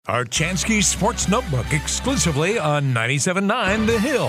Archansky Sports Notebook exclusively on 97.9 The Hill,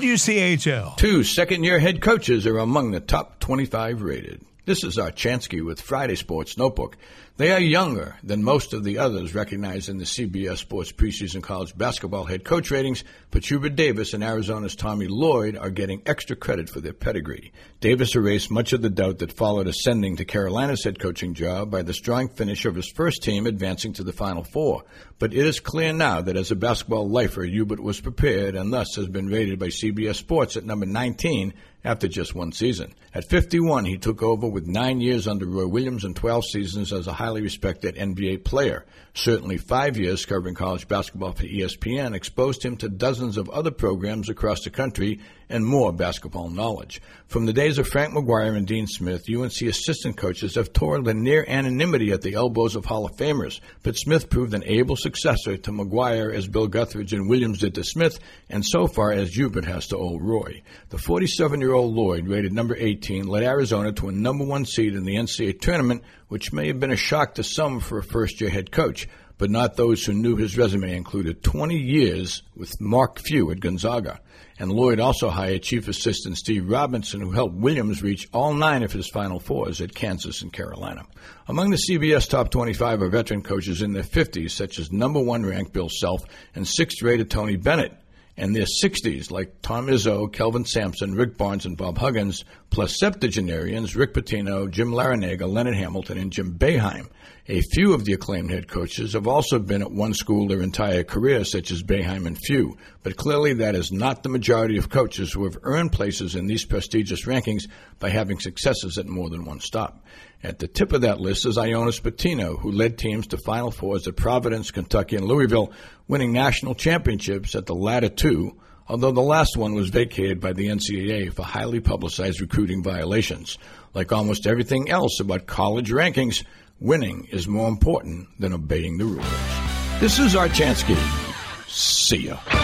WCHL. 2 second-year head coaches are among the top 25 rated. This is Archansky with Friday Sports Notebook. They are younger than most of the others recognized in the CBS Sports preseason college basketball head coach ratings, but Hubert Davis and Arizona's Tommy Lloyd are getting extra credit for their pedigree. Davis erased much of the doubt that followed ascending to Carolina's head coaching job by the strong finish of his first team advancing to the Final Four. But it is clear now that as a basketball lifer, Hubert was prepared and thus has been rated by CBS Sports at number 19 after just one season. At 51, he took over with 9 years under Roy Williams and 12 seasons as a highly respected NBA player. Certainly 5 years covering college basketball for ESPN exposed him to dozens of other programs across the country and more basketball knowledge. From the days of Frank McGuire and Dean Smith, UNC assistant coaches have toiled in near anonymity at the elbows of Hall of Famers, but Smith proved an able successor to McGuire as Bill Guthridge and Williams did to Smith, and so far as Hubert has to old Roy. The 47-year-old Lloyd, rated number 18, led Arizona to a number 1 seed in the NCAA tournament, which may have been a shock to some for a first-year head coach, but not those who knew his resume included 20 years with Mark Few at Gonzaga. And Lloyd also hired chief assistant Steve Robinson, who helped Williams reach all 9 of his Final Fours at Kansas and Carolina. Among the CBS top 25 are veteran coaches in their 50s, such as number 1 ranked Bill Self and 6th rated Tony Bennett, and their 60s like Tom Izzo, Kelvin Sampson, Rick Barnes, and Bob Huggins, plus septuagenarians Rick Pitino, Jim Larinaga, Leonard Hamilton, and Jim Boeheim. A few of the acclaimed head coaches have also been at one school their entire career, such as Boeheim and Few, but clearly that is not the majority of coaches who have earned places in these prestigious rankings by having successes at more than one stop. At the tip of that list is Ioannis Pitino, who led teams to Final Fours at Providence, Kentucky, and Louisville, winning national championships at the latter 2, although the last one was vacated by the NCAA for highly publicized recruiting violations. Like almost everything else about college rankings, winning is more important than obeying the rules. This is Archansky. See ya.